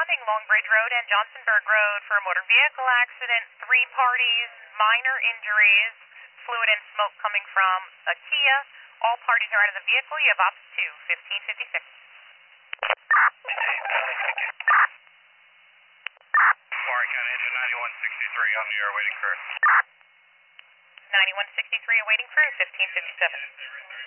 crossing Long Bridge Road and Johnsonburg Road for a motor vehicle accident. 3 parties, minor injuries, fluid and smoke coming from a Kia. All parties are out of the vehicle. You have ops 2, 1556. Warren County Engine 9163 on your awaiting crew. 9163 awaiting crew, 1557.